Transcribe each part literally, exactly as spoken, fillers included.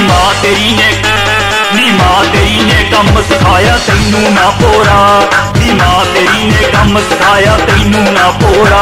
मां तेरी ने नी मां तेरी ने कम सिखाया तैनू ना पोरा नी मां तेरी ने कम सिखाया तैनू ना पोरा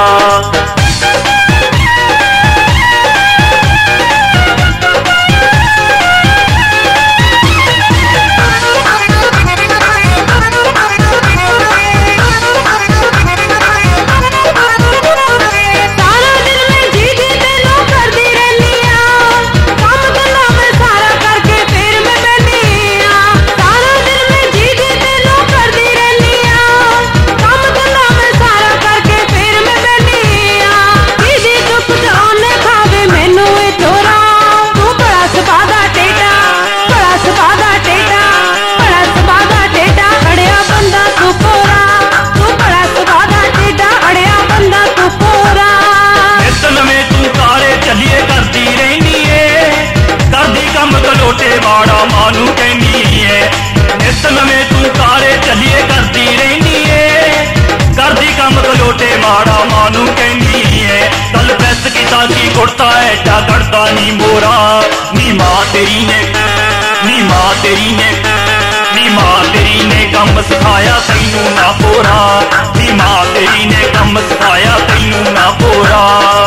मानू कहनी है नित नवे तू कारे चलिए करती रहनी है करदी कम कलोटे माड़ा मानू कहनी है कल प्रेस किता की कुड़ता ऐडा करता नी मोरा नी मां तेरी ने नी मां तेरी ने नी मां तेरी ने कम सिखाया तैनू ना पोरा नी मां तेरी ने कम सिखाया तैनू ना पोरा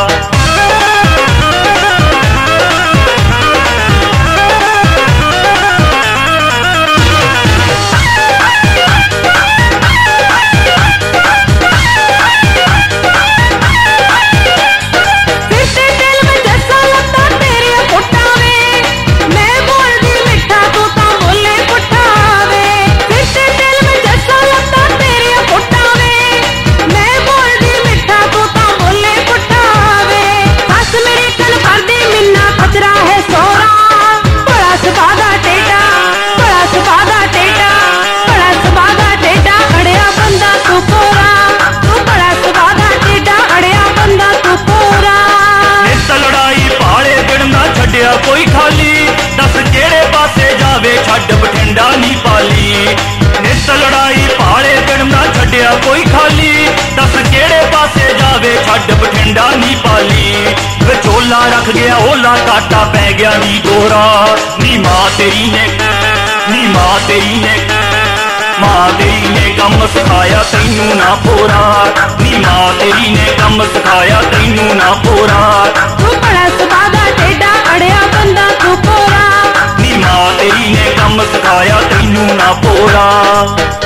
कोई खाली दस केड़े पासे जावे छड्ड बठिंडा नी पाली नित लड़ाई पाले दिन ना छड्डिया कोई खाली दस केड़े पासे जावे छड्ड बठिंडा नी पाली विचोला रख गया ओला काटा पै गया नी दोरा नी मां तेरी ने नी मां तेरी ने मां तेरी ने कम सिखाया तैनू ना पोरा नी मां तेरी ने कम सिखाया तैनू ना पोरा तू बड़ा सबादा टेढ़ा अड़िया बंदा तू पोरा नी मां तेरी ने कम सिखाया तैनू ना पोरा।